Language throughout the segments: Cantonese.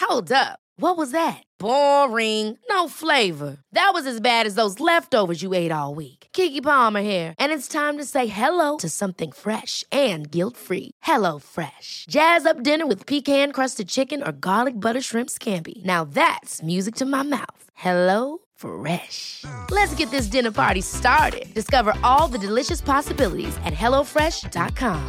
Hold up. What was that? Boring. No flavor. That was as bad as those leftovers you ate all week. Keke Palmer here, and it's time to say hello to something fresh and guilt-free. Hello Fresh. Jazz up dinner with pecan-crusted chicken or garlic butter shrimp scampi. Now that's music to my mouth. Hello Fresh. Let's get this dinner party started. Discover all the delicious possibilities at hellofresh.com.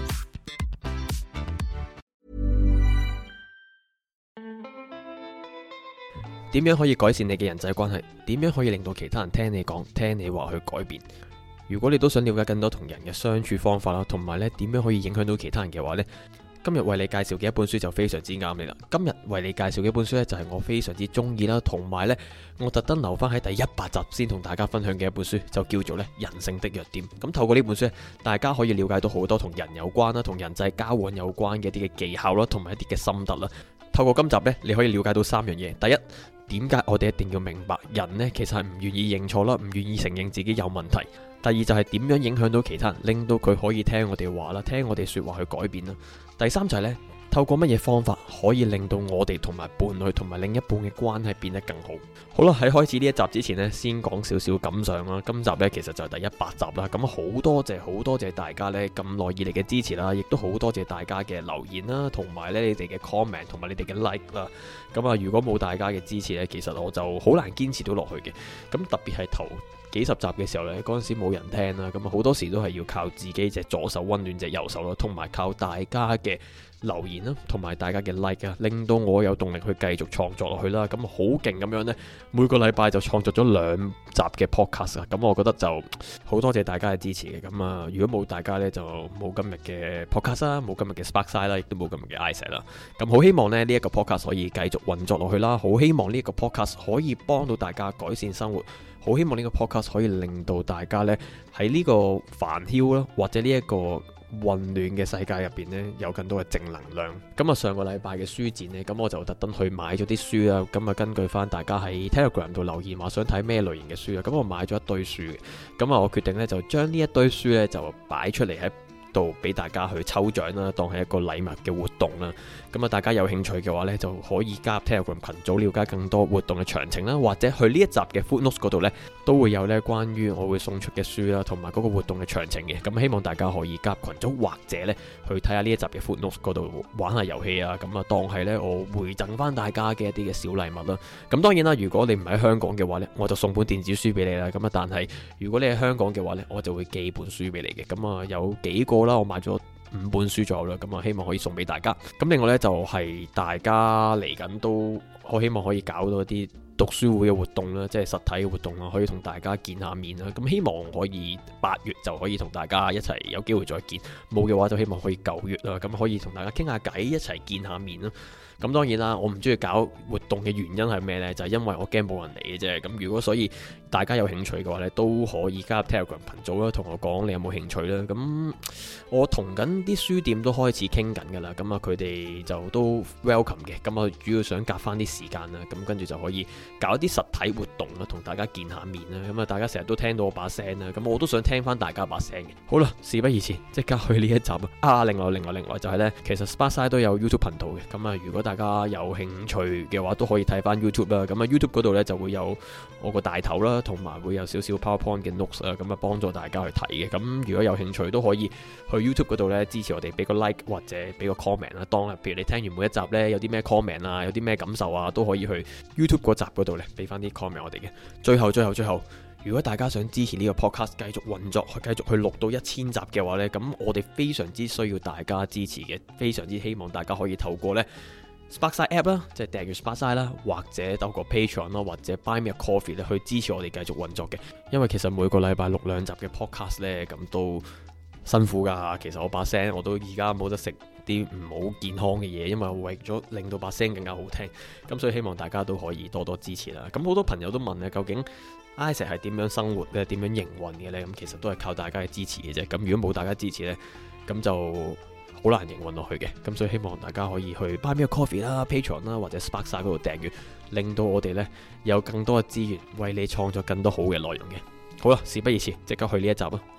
點樣可以改善你嘅人際關係？點樣可以令到其他人聽你講、聽你話去改變？如果你都想了解更多同人嘅相處方法啦，同埋咧點樣可以影響到其他人嘅話呢，今日為你介紹嘅一本書就非常之啱你啦。今日為你介紹嘅一本書呢，就係我非常之中意啦，同埋呢，我特登留翻喺第100集先同大家分享嘅一本書，就叫做咧人性的弱點。咁透過呢本書，大家可以了解到好多同人有關啦、同人際交往有關嘅一啲嘅技巧啦，同埋一啲嘅心得啦。透過今集呢，你可以了解到3樣嘢。第一，點解我哋一定要明白人呢？其實係唔願意認錯啦，唔願意承認自己有問題。第二就係點樣影響到其他人，令到佢可以聽我哋話啦，聽我哋說話去改變啦。第三就係呢，透過乜嘢方法可以令到我哋同埋伴侶同埋另一半嘅關係變得更好。好啦，喺開始呢一集之前呢，先講少少感想啦。今集呢，其實就係第100集啦。咁好多謝大家呢咁耐以嚟嘅支持啦，亦都好多謝大家嘅留言啦，同埋呢你哋嘅 comment 同埋你哋嘅 like 啦。咁啊，如果冇大家嘅支持呢，其實我就好難堅持到落去嘅。咁特別係頭幾十集嘅時候呢，嗰陣時冇人聽啦，咁啊好多時都係要靠自己隻左手溫暖隻右手啦，同埋靠大家嘅留言啦，同埋大家嘅 like 啊，令到我有動力去繼續創作落去啦。咁好勁咁樣呢，每個禮拜就創作咗2集嘅 podcast 啊。咁我覺得就好多謝大家嘅支持嘅。咁啊，如果冇大家呢，就冇今日嘅 podcast 啦，冇今日嘅 Sparkside 啦，亦都冇今日嘅 iSet 啦。咁好希望呢一個 podcast 可以繼續運作落去啦。好希望呢個 podcast 可以幫到大家改善生活。好希望呢個 podcast 可以令到大家呢喺呢個煩囂啦，或者呢一個混亂嘅世界入邊呢，有更多嘅正能量。咁啊，上個禮拜嘅書展呢，咁我就特登去買咗啲書啦。咁啊，根據翻大家喺 Telegram 度留言話想睇咩類型嘅書啊，咁我買咗一堆書嘅。咁啊，我決定呢，就將呢一堆書呢，就擺出嚟喺度俾大家去抽獎啦，當係一個禮物嘅活動啦。咁啊，大家有興趣嘅話呢，就可以加入 Telegram 群組，了解更多活動嘅詳情啦，或者去呢一集嘅 Footnotes 嗰度呢，都會有呢關於我會送出嘅書啦，同埋嗰個活動嘅詳情嘅。咁希望大家可以加入群組，或者呢去睇下呢一集嘅 Footnotes 嗰度玩下遊戲啊。咁啊，當係呢我回贈翻大家嘅一啲嘅小禮物啦。咁當然啦，如果你唔喺香港嘅話呢，我就送本電子書俾你啦。咁啊，但係如果你喺香港嘅話呢，我就會寄本書俾你嘅。咁啊，有幾個啦，我買咗5本書左右啦，咁啊希望可以送俾大家。咁另外呢，就係大家嚟緊都，我希望可以搞到一啲讀書會嘅活動啦，即係實體嘅活動啦，可以同大家見下面啦。咁希望可以8月就可以同大家一齊有機會再見，冇嘅話就希望可以9月啦，咁可以同大家傾下偈，一齊見下面啦。咁當然啦，我唔中意搞活動嘅原因係咩呢？就係因為我驚冇人嚟嘅啫。咁如果所以大家有興趣嘅話呢，都可以加入 Telegram 群組啦，同我講你有冇興趣啦。咁我同緊啲書店都開始傾緊噶啦，咁啊佢哋就都 welcome 嘅。咁我主要想夾翻啲時間啦，咁跟住就可以搞一啲實體活動啦，同大家見下面啦。咁啊大家成日都聽到我把聲啦，咁我都想聽翻大家把聲嘅。好啦，事不宜遲，即刻去呢一集啊！另外就係呢，其實 Sparkside 都有 YouTube 頻道嘅。咁啊如果大家有興趣嘅話，都可以睇翻 YouTube 啦。咁啊 YouTube 嗰度呢，就會有我個大頭啦，同埋會有少少 PowerPoint 嘅 notes 啊，咁啊幫助大家去睇嘅。咁如果有興趣都可以去 YouTube 嗰度呢，支持我哋，俾個 like 或者俾個 comment 啦。當譬如你聽完每一集呢，有啲咩 comment 啊，有啲咩感受啊，都可以去 YouTube 嗰集嗰度呢，俾翻啲 comment 我哋嘅。最後，如果大家想支持呢個 podcast 繼續運作，繼續去錄到1000集嘅話呢，咁我哋非常之需要大家支持嘅，非常之希望大家可以透過呢Sparkside app 啦，即係訂閱 Sparkside 啦，或者透過 Patreon 啦，或者 Buy Me a Coffee 咧，去支持我哋繼續運作嘅。因為其實每個禮拜錄2集嘅 podcast 呢，咁都辛苦噶。其實我把聲我都而家冇得食啲唔好健康嘅嘢，因為為咗令到把聲更加好聽，咁所以希望大家都可以多多支持啦。咁好多朋友都問咧，究竟 iSet 係點樣生活咧，點樣營運嘅呢？咁其實都係靠大家嘅支持嘅啫。咁如果冇大家支持呢，咁就好難營運落去嘅。咁所以希望大家可以去 Buy Me a Coffee 啦、Patreon 啦，或者 Sparkside 嗰度訂閱，令到我哋呢有更多嘅資源為你創作更多好嘅內容嘅。好啦，事不宜遲，即刻去呢一集啊！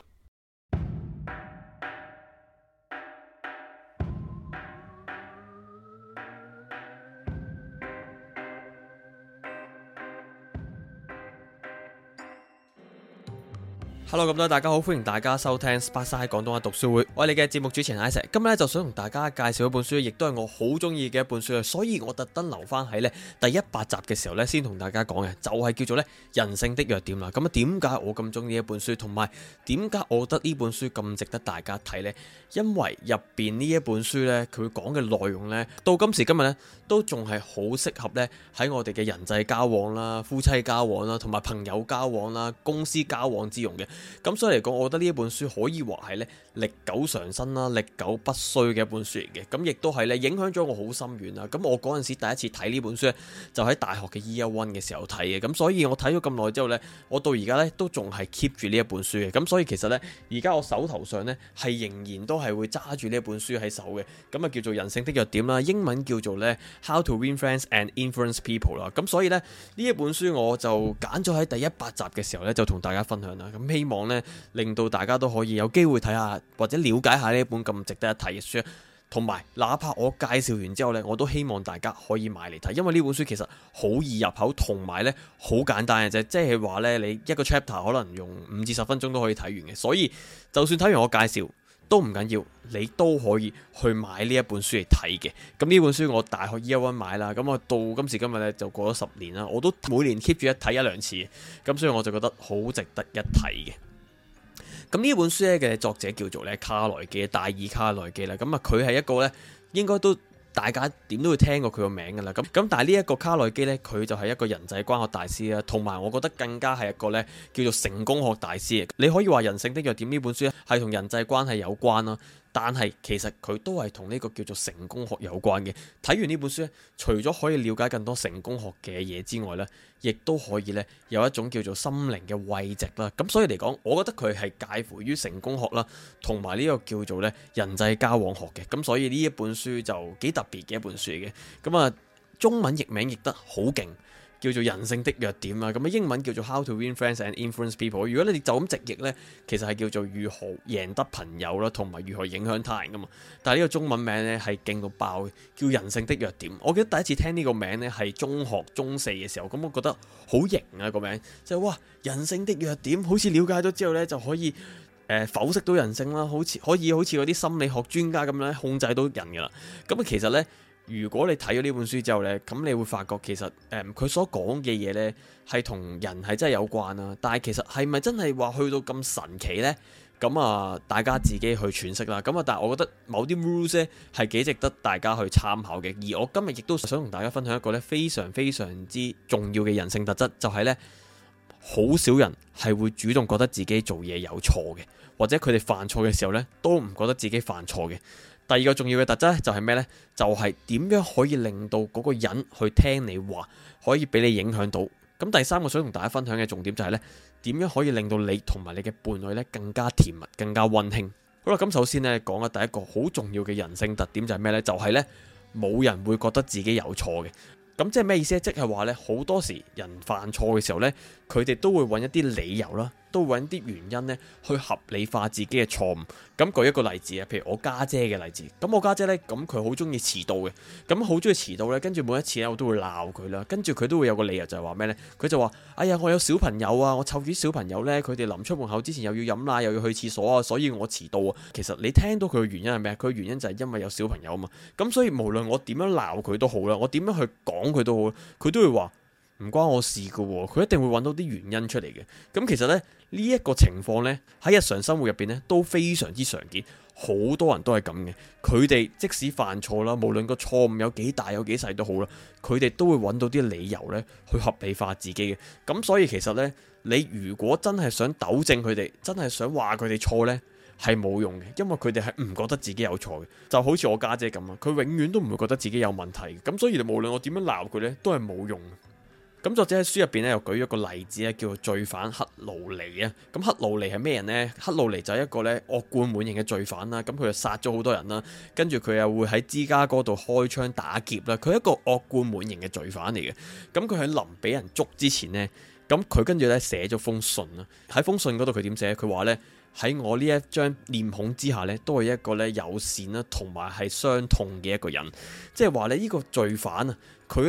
Hello， 咁多位大家好，歡迎大家收聽 Sparkside 廣東話讀書會，我係你嘅節目主持人 Isaac。今日咧就想同大家介紹一本書，亦都係我好中意嘅一本書，所以我特登留翻喺咧第100集嘅時候咧先同大家講嘅，就係叫做咧人性的弱點啦。咁啊，點解我咁中意一本書，同埋點解我覺得呢本書咁值得大家睇呢？因為入邊呢一本書咧，佢講嘅內容咧，到今時今日咧都仲係好適合咧喺我哋嘅人際交往啦、夫妻交往啦、同埋朋友交往啦、公司交往之用嘅。咁所以嚟講，我覺得呢一本書可以話係咧歷久常新啦、歷久不衰嘅一本書嚟嘅。咁亦都係咧影響咗我好深遠啦。咁我嗰陣時第一次睇呢本書咧，就喺大學嘅 Year One 嘅時候睇嘅。咁所以我睇咗咁耐之後咧，我到而家咧都仲係 keep 住呢一本書嘅。咁所以其實咧，而家我手頭上咧係仍然都係會揸住呢一本書喺手嘅。咁啊叫做人性的弱點啦，英文叫做咧 How to Win Friends and Influence People 啦。咁所以咧呢一本書我就揀咗喺第100集嘅時候咧，就同大家分享啦。咁希望咧令到大家都可以有機會睇下或者了解下呢一本咁值得一睇嘅書，同埋哪怕我介紹完之後咧，我都希望大家可以買嚟睇，因為呢本書其實好易入口，同埋咧好簡單嘅啫，即係話咧你一個 chapter 可能用5至10分鐘都可以睇完嘅，所以就算睇完我介紹都唔緊要，你都可以去買呢一本書嚟睇嘅。咁呢本書我大學 Year One 買啦，咁我到今時今日咧就過咗10年啦，我都每年 keep 住睇1-2次，咁所以我就覺得好值得一睇嘅。咁呢本書咧嘅作者叫做咧卡內基，戴爾卡內基啦。咁啊，佢係一個咧應該都大家點都會聽過佢個名噶啦。咁但係呢一個卡內基咧，佢就係一個人際關係大師啦，同埋我覺得更加係一個咧叫做成功學大師。你可以話人性的弱點呢本書咧係同人際關係有關啦，但係其實佢都係同呢個叫做成功學有關嘅。睇完呢本書咧，除咗可以了解更多成功學嘅嘢之外咧，亦都可以咧有一種叫做心靈嘅慰藉啦。咁所以嚟講，我覺得佢係介乎於成功學啦，同埋呢個叫做咧人際交往學嘅。咁所以呢一本書就幾特別嘅一本書嚟嘅。咁啊，中文譯名譯得好勁，叫做人性的弱點啊。咁啊，英文叫做 How to Win Friends and Influence People。如果你哋就咁直譯呢，其實係叫做如何贏得朋友啦，同埋如何影響他人噶嘛。但係呢個中文名呢係勁到爆嘅，叫人性的弱點。我記得第一次聽呢個名呢係中學中4嘅時候，咁我覺得好型啊個名，就係哇人性的弱點，好似了解咗之後呢就可以剖析到人性啦，好似可以好似嗰啲心理學專家咁樣控制到人噶啦。咁啊其實呢，如果你睇咗呢本書之後呢，咁你會發覺其實佢所講嘅嘢呢係同人係真係有關啦。但係其實係咪真係話去到咁神奇呢？咁啊，大家自己去詮釋啦。咁啊，但係我覺得某啲 rules 咧係幾值得大家去參考嘅。而我今日亦都想同大家分享一個咧非常非常之重要嘅人性特質，就係呢：好少人係會主動覺得自己做嘢有錯嘅，或者佢哋犯錯嘅時候呢都唔覺得自己犯錯嘅。第二個重要嘅特質咧就係咩呢？就係點樣可以令到嗰個人去聽你話，可以俾你影響到。咁第三個想同大家分享嘅重點就係呢：點樣可以令到你同埋你嘅伴侶咧更加甜蜜、更加溫馨。好啦，咁首先咧講嘅第一個好重要嘅人性特點就係咩呢？就係呢：冇人會覺得自己有錯嘅。咁即係咩意思咧？即係話呢，好多時人犯錯嘅時候呢，佢哋都會揾一啲理由啦，都會揾啲原因呢去合理化自己嘅錯誤。咁舉一個例子啊，譬如我家姐嘅例子。咁我家姐呢，咁佢好中意遲到嘅，咁好中意遲到呢。跟住每一次呢，我都會鬧佢啦。跟住佢都會有個理由就係話咩呢？佢就話：哎呀，我有小朋友啊，我湊住小朋友呢，佢哋臨出門口之前又要飲奶，又要去廁所啊，所以我遲到啊。其實你聽到佢嘅原因係咩？佢嘅原因就係因為有小朋友啊嘛。咁所以無論我點樣鬧佢都好啦，我點樣去講佢都好，佢都會話唔關我事噶喎，佢一定會揾到啲原因出嚟嘅。咁其實呢，呢一個情況呢，喺日常生活入邊呢都非常之常見，好多人都係咁嘅。佢哋即使犯錯啦，無論個錯誤有幾大有幾細都好啦，佢哋都會揾到啲理由呢去合理化自己嘅。咁所以其實呢，你如果真係想糾正佢哋，真係想話佢哋錯呢，係冇用嘅，因為佢哋係唔覺得自己有錯嘅。就好似我家姐咁啊，佢永遠都唔會覺得自己有問題。咁所以無論我點樣鬧佢呢，都係冇用。咁作者喺書入邊咧又舉咗個例子咧，叫做罪犯克魯尼啊。咁克魯尼係咩人呢？克魯尼就係一個咧惡貫滿盈嘅罪犯啦。咁佢就殺咗好多人啦，跟住佢又會喺芝加哥度開槍打劫啦。佢係一個惡貫滿盈嘅罪犯嚟嘅。咁佢喺臨俾人捉之前呢，咁佢跟住咧寫咗封信啦。喺封信嗰度佢點寫？佢話咧，喺我呢一張臉孔之下咧，都係一個咧友善啦，同埋係傷痛嘅一個人。即係話咧，呢個罪犯啊，佢咧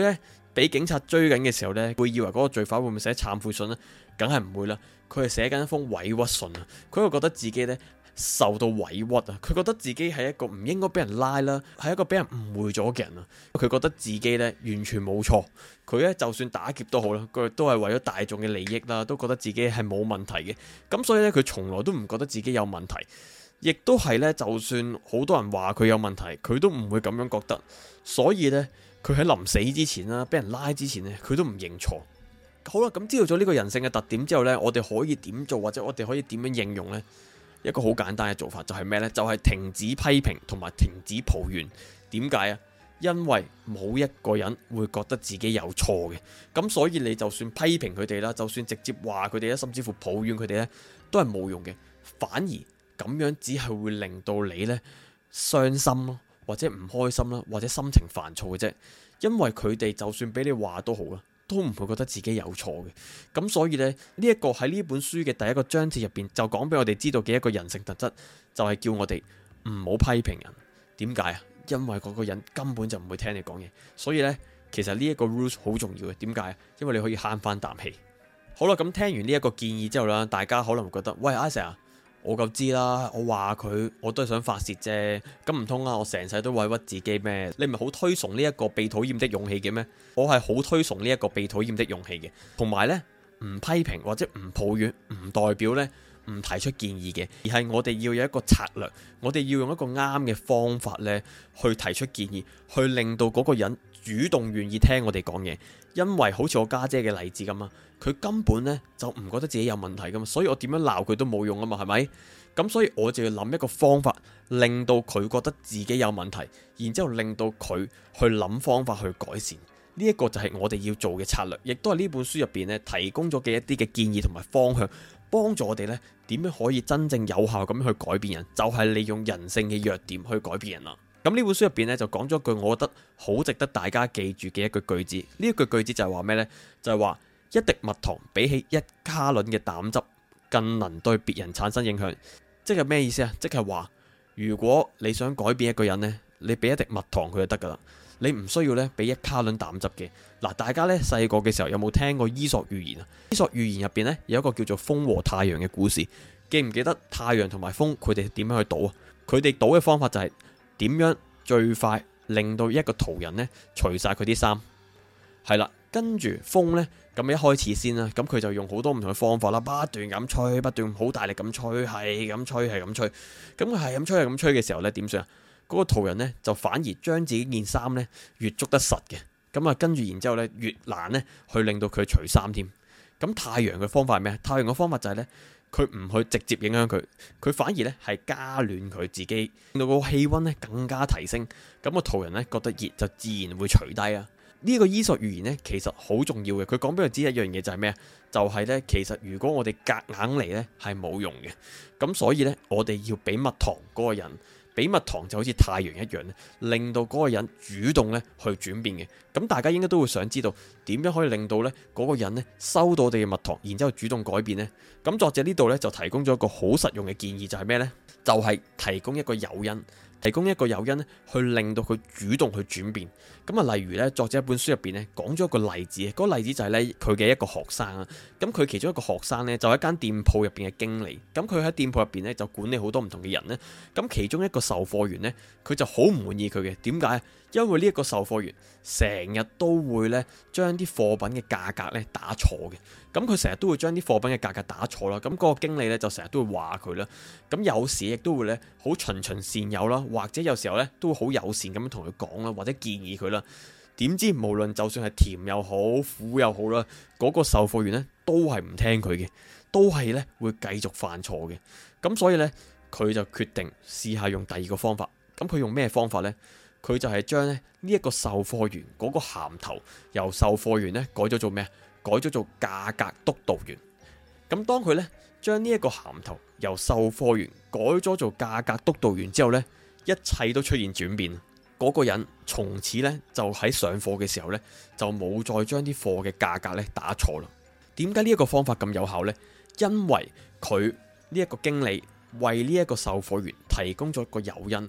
俾警察追緊嘅時候呢，會以為嗰個罪犯會唔會寫懺悔信呢？梗係唔會啦，佢係寫緊一封委屈信啊！佢會覺得自己呢受到委屈啊，佢覺得自己係一個唔應該俾人拉啦，係一個俾人誤會咗嘅人啊！佢覺得自己呢完全冇錯，佢呢就算打劫都好啦，佢都係為咗大眾嘅利益啦，都覺得自己係冇問題嘅。咁所以呢，佢從來都唔覺得自己有問題，亦都係呢，就算好多人話佢有問題，佢都唔會咁樣覺得。所以呢，佢喺臨死之前啦，俾人拉之前呢，佢都唔認錯。好啦，咁知道咗呢個人性嘅特點之後呢，我哋可以點做，或者我哋可以點樣應用呢？一個好簡單嘅做法就係咩呢？就係停止批評同埋停止抱怨。點解啊？因為冇一個人會覺得自己有錯嘅，咁所以你就算批評佢哋啦，就算直接話佢哋啦，甚至乎抱怨佢哋呢，都係冇用嘅。反而咁樣只係會令到你呢傷心咯，或者唔開心啦，或者心情煩躁嘅啫。因為佢哋就算俾你話都好啦，都唔會覺得自己有錯嘅。咁所以呢，呢一個喺呢本書嘅第一個章節入邊就講俾我哋知道嘅一個人性特質，就係叫我哋唔好批評人。點解啊？因為嗰個人根本就唔會聽你講嘢。所以呢，其實呢一個 rules 好重要嘅。點解？因為你可以慳翻啖氣。好啦，咁聽完呢一個建議之後啦，大家可能會覺得，喂，阿 Sir，我夠知啦，我話佢，我都係想發洩啫。咁唔通啊，我成世都委屈自己咩？你唔係好推崇呢一個被討厭的勇氣嘅咩？我係好推崇呢一個被討厭的勇氣嘅。同埋呢，唔批評或者唔抱怨，唔代表呢唔提出建議嘅，而係我哋要有一個策略，我哋要用一個啱嘅方法呢去提出建議，去令到嗰個人主動願意聽我哋講嘢。因為好似我家姐嘅例子咁啊，佢根本呢就唔覺得自己有問題噶嘛，所以我點樣鬧佢都冇用啊嘛，係咪？咁所以我就要諗一個方法，令到佢覺得自己有問題，然之後令到佢去諗方法去改善。呢一個就係我哋要做嘅策略，亦都係呢本書入邊呢提供咗嘅一啲嘅建議同埋方向，幫助我哋呢點樣可以真正有效咁去改變人，就係利用人性嘅弱點去改變人啦。咁呢本書入邊呢，就講咗一句我覺得好值得大家記住嘅一句句子。呢一句句子就係話咩呢？就係話一滴蜜糖比起1卡侖嘅膽汁更能對別人產生影響。即係咩意思啊？即係話如果你想改變一個人呢，你俾一滴蜜糖佢就得噶啦，你唔需要呢俾1卡侖膽汁嘅。嗱，大家呢細個嘅時候有冇聽過伊索寓言啊？伊索寓言入邊呢，有一個叫做風和太陽嘅故事，記唔記得太陽同埋風佢哋點樣去賭啊？佢哋賭嘅方法就係點樣最快令到一個途人呢除晒佢啲衫。係啦，跟住風呢，咁一開始先啦，咁佢就用好多唔同嘅方法啦，不斷咁吹，不斷好大力咁吹，係咁吹，係咁吹。咁佢係咁吹，係咁吹嘅時候呢，點算啊？嗰個途人呢，就反而將自己件衫呢越捉得實嘅，咁啊跟住然之後呢越難呢去令到佢除衫添。咁太陽嘅方法係咩？太陽嘅方法就係呢，佢唔去直接影響佢，佢反而呢係加暖佢自己，令到個氣溫呢更加提升。咁個途人呢覺得熱就自然會除低啊。呢個伊索寓言呢，其實好重要嘅，佢講俾佢知一樣嘢就係咩啊？就係呢，其實如果我哋夾硬嚟呢係冇用嘅，咁所以呢，我哋要俾蜜糖嗰個人，俾蜜糖就好似太陽一樣咧，令到嗰個人主動呢去轉變嘅。咁大家應該都會想知道點樣可以令到呢嗰個人呢收到我哋嘅蜜糖，然之後主動改變呢？咁作者呢度呢，就提供咗一個好實用嘅建議，就係咩呢？就係提供一個誘因。提供一個誘因咧，去令到佢主動去轉變。咁啊，例如咧，作者一本書入邊咧講咗一個例子，嗰個例子就係咧佢嘅一個學生啊。咁佢其中一個學生咧就係一間店鋪入邊嘅經理。咁佢喺店鋪入邊咧就管理好多唔同嘅人咧。咁其中一個售貨員咧，佢就好唔滿意佢嘅。點解？因為呢一個售貨員成日都會咧將啲貨品嘅價格咧打錯嘅。咁佢成日都會將啲貨品嘅價格打錯啦。咁嗰個經理咧就成日都會話佢啦。咁有時亦都會咧好循循善誘啦，或者有時候咧都會好友善咁樣同佢講啦，或者建議佢啦。點知無論就算係甜又好苦又好啦，嗰個售貨員咧都係唔聽佢嘅，都係咧會繼續犯錯嘅。咁所以咧佢就決定試下用第二個方法。咁佢用咩方法呢？佢就係將咧呢一個售貨員嗰個銜頭由售貨員咧改咗做咩？改咗做價格督導員。咁當佢咧將呢一個銜頭由售貨員改咗做價格督導員之後呢，一切都出現轉變。嗰個人從此呢，就喺上貨嘅時候呢，就冇再將啲貨嘅價格咧打錯啦。點解呢一個方法咁有效呢？因為佢呢一個經理為呢一個售貨員提供咗一個誘因，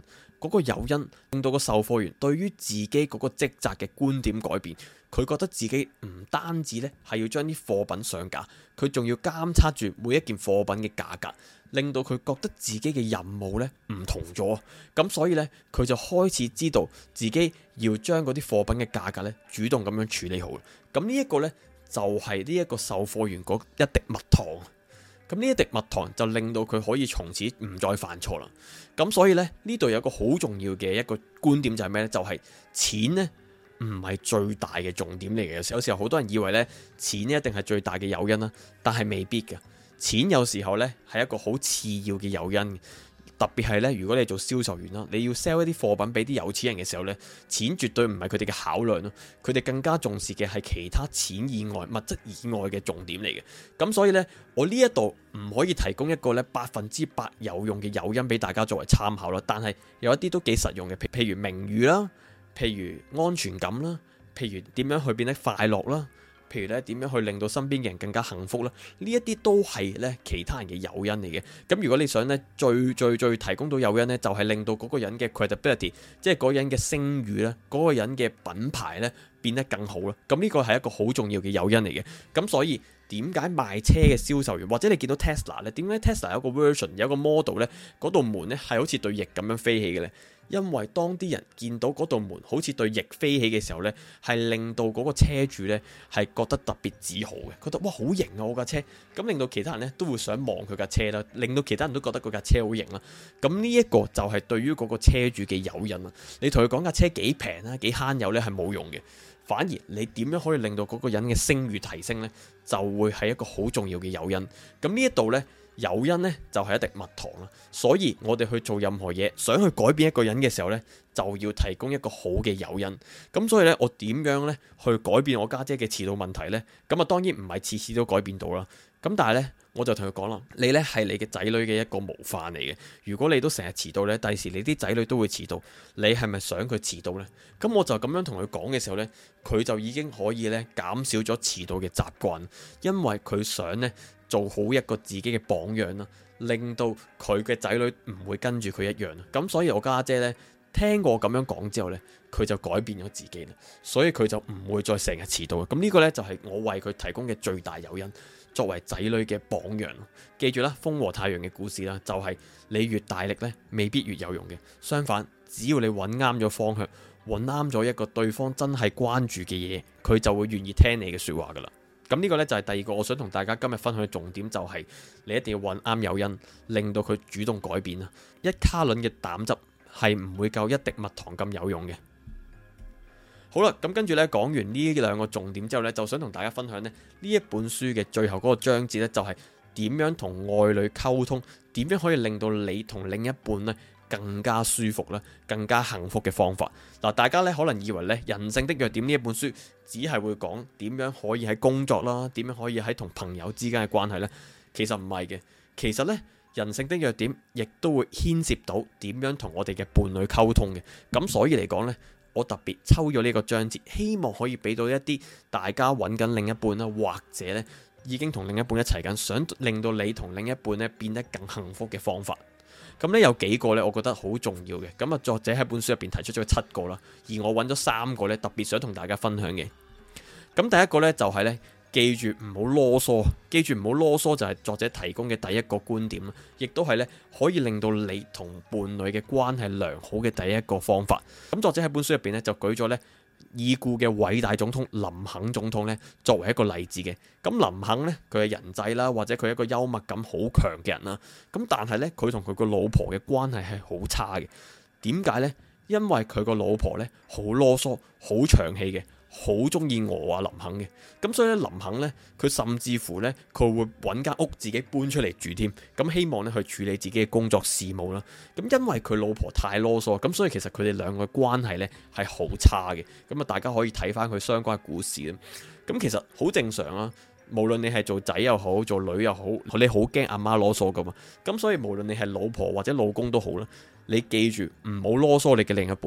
嗰個誘因令到個售貨員對於自己嗰個職責嘅觀點改變，佢覺得自己唔單止呢係要將啲貨品上架，佢仲要監測住每一件貨品嘅價格，令到佢覺得自己嘅任務呢唔同咗。咁所以呢，佢就開始知道自己要將嗰啲貨品嘅價格呢主動咁樣處理好。咁呢一個呢，就係呢一個售貨員嗰一滴蜜糖。咁呢一滴蜜糖就令到佢可以從此唔再犯錯啦。咁所以呢，呢度有個好重要嘅一個觀點就係咩呢？就係錢呢唔係最大嘅重點嚟嘅。有時候好多人以為呢，錢一定係最大嘅誘因啦，但係未必嘅。錢有時候呢係一個好次要嘅誘因。特別係咧，如果你做銷售員啦，你要 sell 一啲貨品俾啲有錢人嘅時候呢，錢絕對唔係佢哋嘅考量咯，佢哋更加重視嘅係其他錢以外、物質以外嘅重點嚟嘅。咁所以呢，我呢一度唔可以提供一個呢100%有用嘅誘因俾大家作為參考啦，但係有一啲都幾實用嘅，譬如名譽啦，譬如安全感啦，譬如點樣去變得快樂啦。譬如咧點樣去令到身邊嘅人更加幸福啦，呢一啲都係咧其他人嘅誘因嚟嘅。咁如果你想咧最提供到誘因咧，就係令到嗰個人嘅 credibility， 即係嗰個人嘅聲譽咧，嗰個人嘅品牌咧變得更好啦。咁呢個係一個好重要嘅誘因嚟嘅。咁所以點解賣車嘅銷售員，或者你見到 Tesla 咧，點解 Tesla 有個 version 有個 model 咧，嗰道門咧係好似對翼咁樣飛起嘅咧？因為當啲人見到嗰道門好似對翼飛起嘅時候呢，係令到嗰個車主呢係覺得特別自豪嘅，覺得哇好型啊我架車，咁令到其他人呢都會想望佢架車啦，令到其他人都覺得嗰架車好型啦。咁呢一個就係對於嗰個車主嘅誘因啦。你同佢講架車幾平啊，幾慳油呢係冇用嘅，反而你點樣可以令到嗰個人嘅聲譽提升呢，就會係一個好重要嘅誘因。咁呢一度呢，誘因呢就係一滴蜜糖啦，所以我哋去做任何嘢，想去改變一個人嘅時候呢，就要提供一個好嘅誘因。咁所以呢，我點樣呢去改變我家姐嘅遲到問題呢？咁啊，當然唔係次次都改變到啦。咁但係呢，我就同佢講啦，你呢係你嘅仔女嘅一個模範嚟嘅。如果你都成日遲到呢，第時你啲仔女都會遲到，你係咪想佢遲到呢？咁我就咁樣同佢講嘅時候呢，佢就已經可以呢減少咗遲到嘅習慣，因為佢想呢做好一個自己嘅榜樣啦，令到佢嘅仔女唔會跟住佢一樣。咁所以我家姐呢，聽過我咁樣講之後呢，佢就改變咗自己啦，所以佢就唔會再成日遲到。咁呢個呢，就係我為佢提供嘅最大誘因，作為仔女嘅榜樣。記住啦，風和太陽嘅故事啦，就係你越大力呢，未必越有用嘅。相反，只要你揾啱咗方向，揾啱咗一個對方真係關注嘅嘢，佢就會願意聽你嘅說話噶啦。咁呢個呢，就係第二個我想同大家今日分享嘅重點，就係你一定要揾啱誘因，令到佢主動改變啦。一卡侖嘅膽汁係唔會夠一滴蜜糖咁有用嘅。好啦，咁跟住呢，講完呢兩個重點之後呢，就想同大家分享呢一本書嘅最後嗰個章節呢，就係點樣同愛侶溝通，點樣可以令到你同另一半呢更加舒服啦，更加幸福嘅方法。嗱，大家咧可能以為咧《人性的弱點》呢一本書只係會講點樣可以喺工作啦，點樣可以喺同朋友之間嘅關係呢？其實唔係嘅。其實呢，《人性的弱點》亦都會牽涉到點樣同我哋嘅伴侶溝通嘅。咁所以嚟講呢，我特別抽咗呢個章節，希望可以俾到一啲大家揾緊另一半啦，或者呢已經同另一半一齊緊，想令到你同另一半呢變得更幸福嘅方法。咁咧有幾個咧，我覺得好重要嘅。咁啊，作者喺本書入邊提出咗7個啦，而我揾咗3個咧，特別想同大家分享嘅。咁第一個咧就係咧，記住唔好囉嗦，記住唔好囉嗦就係作者提供嘅第一個觀點啦，亦都係咧可以令到你同伴侶嘅關係良好嘅第一個方法。咁作者喺本書入邊咧就舉咗咧已故嘅偉大總統林肯總統咧作為一個例子嘅。咁林肯咧佢係人際啦，或者佢係一個幽默感好強嘅人啦。咁但係咧佢同佢個老婆嘅關係係好差嘅。點解呢？因為佢個老婆咧好囉嗦，好長氣嘅，好中意話林肯嘅。咁所以咧林肯咧佢甚至乎咧佢會揾間屋自己搬出嚟住添。咁希望咧去處理自己嘅工作事務啦。咁因為佢老婆太囉嗦，咁所以其實佢哋兩個關係咧係好差嘅。咁啊大家可以睇翻佢相關嘅故事啦。咁其實好正常啦。無論你係做仔又好，做女又好，你好驚阿媽囉嗦噶嘛。咁所以無論你係老婆或者老公都好啦，你記住唔好囉嗦你嘅另一半，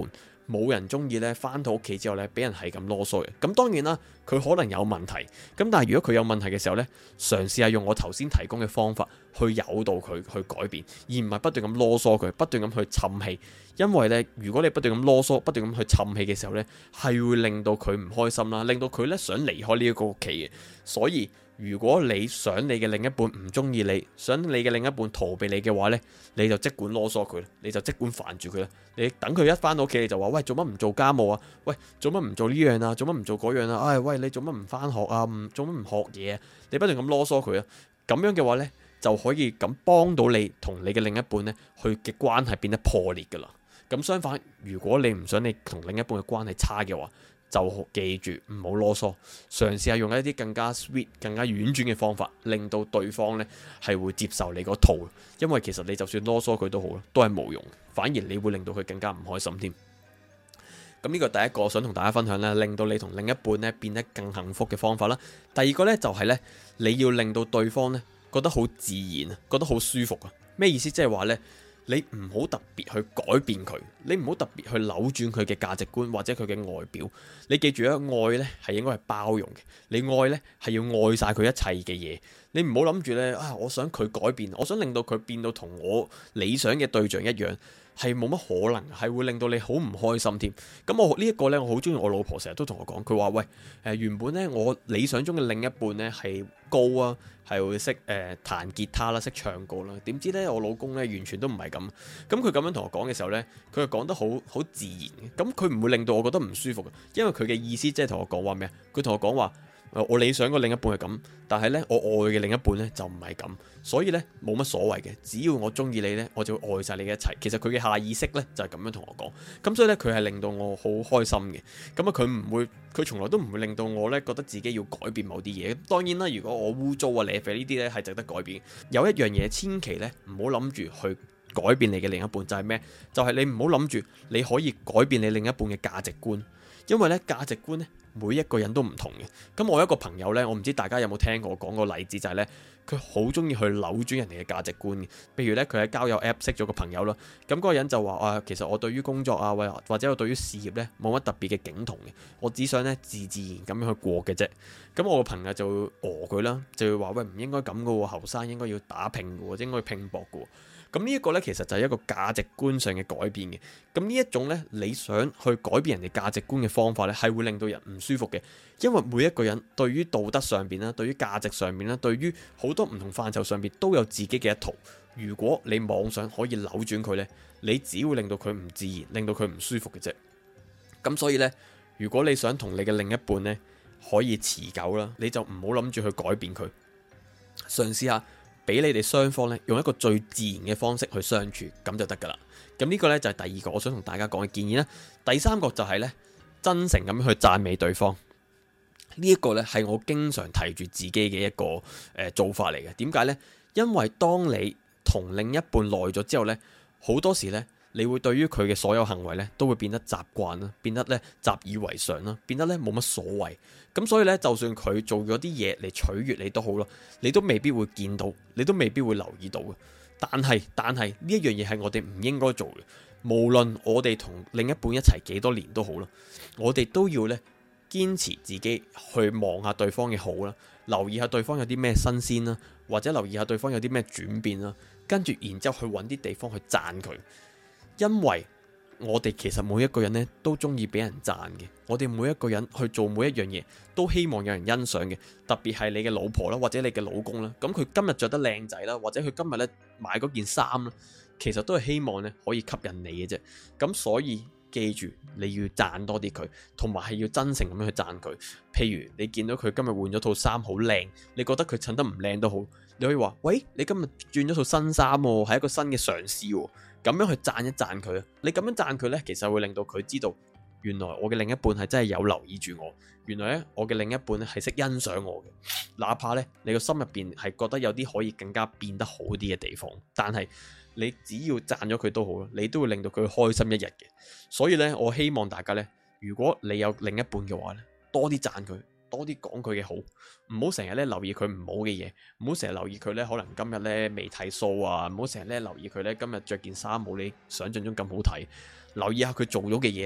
冇人中意呢翻到屋企之後呢俾人係咁囉嗦嘅。咁當然啦，佢可能有問題，咁但係如果佢有問題嘅時候呢，嘗試下用我頭先提供嘅方法去誘導佢去改變，而唔係不斷咁囉嗦佢，不斷咁去氹氣。因為呢，如果你不斷咁囉嗦，不斷咁去氹氣嘅時候呢，係會令到佢唔開心啦，令到佢呢想離開呢一個屋企嘅。所以如果你想你嘅另一半唔中意你，想你嘅另一半逃避你嘅話呢，你就即管囉嗦佢，你就即管煩住佢啦。你等佢一翻到屋企，你就話：喂，做乜唔做家務啊？喂，做乜唔做呢樣啊？做乜唔做嗰樣啊？唉，喂，你做乜唔翻學啊？做乜唔學嘢啊？你不斷咁囉嗦佢啊，咁樣嘅話呢，就可以咁幫到你同你嘅另一半呢，佢嘅關係變得破裂噶啦。咁相反，如果你唔想你同另一半嘅關係差嘅話，就記住唔好囉嗦，嘗試下用一啲更加 sweet、更加婉轉嘅方法，令到對方呢係會接受你個套。因為其實你就算囉嗦佢都好啦，都係冇用，反而你會令到佢更加唔開心添。咁呢個第一個想同大家分享咧，令到你同另一半呢變得更幸福嘅方法啦。第二個呢，就係呢：你要令到對方呢覺得好自然啊，覺得好舒服啊。咩意思？即係話呢，你唔好特別去改變佢，你唔好特別去扭轉佢嘅價值觀或者佢嘅外表。你記住啊，愛呢係應該係包容嘅，你愛呢係要愛晒佢一切嘅嘢。你唔好諗住呢，我想佢改變，我想令到佢變到同我理想嘅對象一樣，係冇乜可能，係會令到你好唔開心添。咁我呢一個呢，我好中意我老婆成日都同我講，佢話：喂，原本呢，我理想中嘅另一半呢係高啊，係會識彈吉他啦，識唱歌啦。點知呢，我老公呢完全都唔係咁。咁佢咁樣同我講嘅時候呢，佢係講得好自然嘅。咁佢唔會令到我覺得唔舒服嘅，因為佢嘅意思即係同我講話咩啊？佢同我講話。我理想個另一半係咁，但係呢，我愛嘅另一半呢就唔係咁，所以呢，冇乜所謂嘅，只要我中意你呢，我就會愛晒你嘅一切。其實佢嘅下意識呢就係咁樣同我講，咁所以呢，佢係令到我好開心嘅。咁啊，佢從來都唔會令到我呢覺得自己要改變某啲嘢。當然啦，如果我污糟啊、瀨啡呢啲呢係值得改變。有一樣嘢千祈呢唔好諗住去改變你嘅另一半，就係咩？就係你唔好諗住你可以改變你另一半嘅價值觀，因為呢價值觀呢，每一個人都唔同嘅。咁我一個朋友呢，我唔知大家有冇聽過我講個例子，就係呢：佢好中意去扭轉人哋嘅價值觀嘅。譬如呢，佢喺交友 App 識咗個朋友啦，咁嗰個人就話：其實我對於工作啊，或者我對於事業呢，冇乜特別嘅景同嘅，我只想呢自然咁樣去過嘅啫。咁我個朋友就會佢啦，就會話：喂，唔應該咁嘅喎，後生應該要打拼嘅喎，應該拼搏嘅喎。咁呢一個呢，其實就係一個價值觀上嘅改變嘅。咁呢一種呢，你想去改變人哋價值觀嘅方法呢，係會令到人唔舒服嘅。因為每一個人對於道德上邊啦，對於價值上面啦，對於好多唔同範疇上邊都有自己嘅一套。如果你妄想可以扭轉佢呢，你只會令到佢唔自然，令到佢唔舒服嘅啫。咁所以呢，如果你想同你嘅另一半呢可以持久啦，你就唔好諗住去改變佢，嘗試下。俾你哋雙方咧用一個最自然嘅方式去相處，咁就得噶啦。咁呢個呢，就係第二個我想同大家講嘅建議啦。第三個就係呢，真誠咁樣去讚美對方。呢一個呢，係我經常提住自己嘅一個做法嚟嘅。點解呢？因為當你同另一半耐咗之後呢，好多時呢，你會對於佢嘅所有行為呢都會變得習慣啦，變得呢習以為常啦，變得呢冇乜所謂。咁所以呢，就算佢做咗啲嘢嚟取悅你都好咯，你都未必會見到，你都未必會留意到嘅。但係呢一樣嘢係我哋唔應該做嘅。無論我哋同另一半一齊幾多年都好啦，我哋都要呢堅持自己去望下對方嘅好啦，留意下對方有啲咩新鮮啦，或者留意下對方有啲咩轉變啦，跟住然之後去揾啲地方去讚佢。因為我哋其實每一個人呢都中意俾人讚嘅，我哋每一個人去做每一樣嘢都希望有人欣賞嘅，特別係你嘅老婆啦，或者你嘅老公啦，咁佢今日着得靚仔啦，或者佢今日呢買嗰件衫啦，其實都係希望呢可以吸引你嘅啫。咁所以記住你要讚多啲佢，同埋係要真誠咁樣去讚佢。譬如你見到佢今日換咗套衫好靚，你覺得佢襯得唔靚都好，你可以話：喂，你今日轉咗套新衫喎，係一個新嘅嘗試喎。咁樣去讚一讚佢，你咁樣讚佢呢，其實會令到佢知道，原來我嘅另一半係真係有留意住我，原來呢，我嘅另一半呢係識欣賞我嘅，哪怕呢，你個心入邊係覺得有啲可以更加變得好啲嘅地方，但係你只要讚咗佢都好啦，你都會令到佢開心一日嘅。所以呢，我希望大家呢，如果你有另一半嘅話呢，多啲讚佢，多啲講佢嘅好，唔好成日咧留意佢唔好嘅嘢，唔好成日留意佢咧可能今日咧未剃鬚啊，唔好成日咧留意佢咧今日着件衫冇你想象中咁好睇，留意下佢做咗嘅嘢，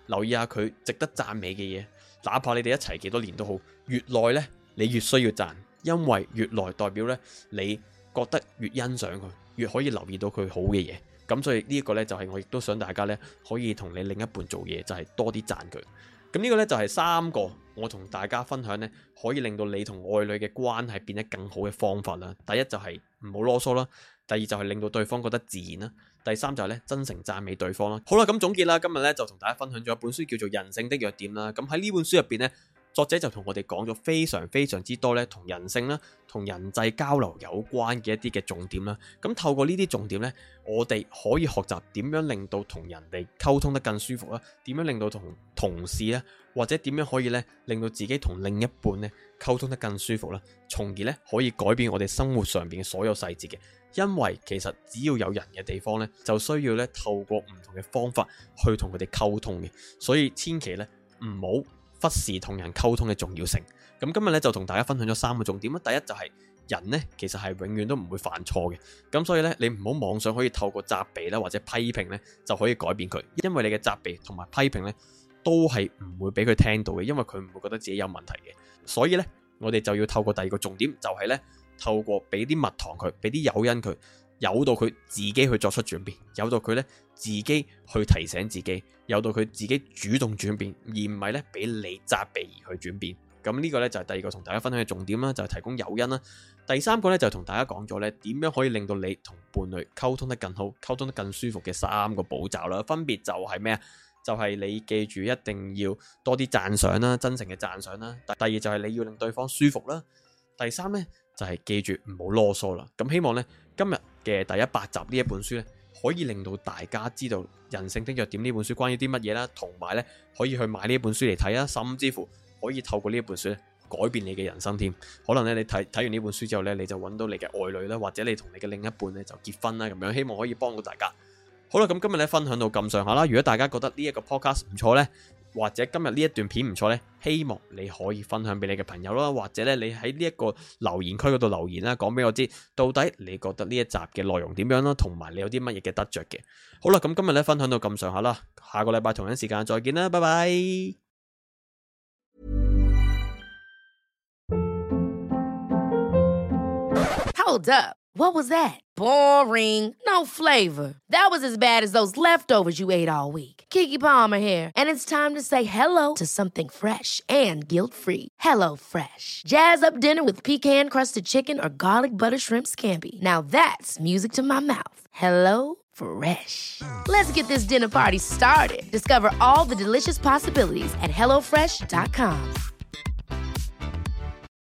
留意下佢值得讚美嘅嘢，哪怕你哋一齊幾多年都好，越耐呢，你越需要讚，因為越耐代表呢，你覺得越欣賞佢，越可以留意到佢好嘅嘢。咁所以呢一個呢，就係我亦都想大家呢，可以同你另一半做嘢，就係多啲讚佢。咁呢個呢，就係3個我同大家分享呢，可以令到你同愛侶嘅關係變得更好嘅方法啦。第一就係唔好囉嗦啦，第二就係令到對方覺得自然啦，第三就係咧真誠讚美對方啦。好啦，咁總結啦，今日呢，就同大家分享咗一本書叫做《人性的弱點》啦。咁喺呢本書入邊呢，作者就同我哋講咗非常之多咧，同人性啦、同人際交流有關嘅一啲嘅重點啦。咁透過呢啲重點呢，我哋可以學習點樣令到同人哋溝通得更舒服啦，點樣令到同同事咧，或者點樣可以咧令到自己同另一半咧溝通得更舒服啦，從而咧可以改變我哋生活上邊嘅所有細節嘅。因為其實只要有人嘅地方咧，就需要咧透過唔同嘅方法去同佢哋溝通嘅，所以千祈咧唔好忽視同人溝通嘅重要性。咁今日咧就同大家分享咗3個重點啦。第一就係人呢其實係永遠都唔會犯錯嘅，咁所以咧你唔好妄想可以透過責備啦或者批評咧就可以改變佢，因為你嘅責備同埋批評咧都係唔會俾佢聽到嘅，因為佢唔會覺得自己有問題嘅。所以咧我哋就要透過第2個重點，就係咧透過俾啲蜜糖佢，俾啲誘因佢，誘到佢自己去作出轉變，誘到佢咧自己去提醒自己，誘到佢自己主動轉變，而唔係咧俾你責備而去轉變。咁呢個咧就係第2個同大家分享嘅重點啦，就係提供誘因啦。第3個咧就同大家講咗咧點樣可以令到你同伴侶溝通得更好、溝通得更舒服嘅3個步驟啦。分別就係咩啊？就係你記住一定要多啲讚賞啦，真誠嘅讚賞啦。第2就係你要令對方舒服啦。第3咧就係記住唔好囉嗦啦。咁希望咧今日嘅第100集呢一本書咧，可以令到大家知道《人性的弱點》呢本書關於啲乜嘢啦，同埋咧可以去買呢本書嚟睇啊，甚至乎可以透過呢一本書咧改變你嘅人生添。可能咧你睇完呢本書之後咧，你就揾到你嘅愛侶啦，或者你同你嘅另一半咧就結婚啦咁樣。希望可以幫到大家。好啦，咁今日咧分享到咁上下啦。如果大家覺得呢一個 podcast 唔錯呢，或者今日呢一段片唔錯呢，希望你可以分享俾你嘅朋友啦，或者咧你喺呢一個留言區嗰度留言啦，講俾我知到底你覺得呢一集嘅內容點樣啦，同埋你有啲乜嘢嘅得着嘅。好啦，咁今日咧分享到咁上下啦，下個禮拜同樣時間再見啦，拜拜。 Hold up. What was that? Boring. No flavor. That was as bad as those leftovers you ate all week. Keke Palmer here, and it's time to say hello to something fresh and guilt-free. Hello Fresh. Jazz up dinner with pecan-crusted chicken or garlic butter shrimp scampi. Now that's music to my mouth. Hello Fresh. Let's get this dinner party started. Discover all the delicious possibilities at HelloFresh.com.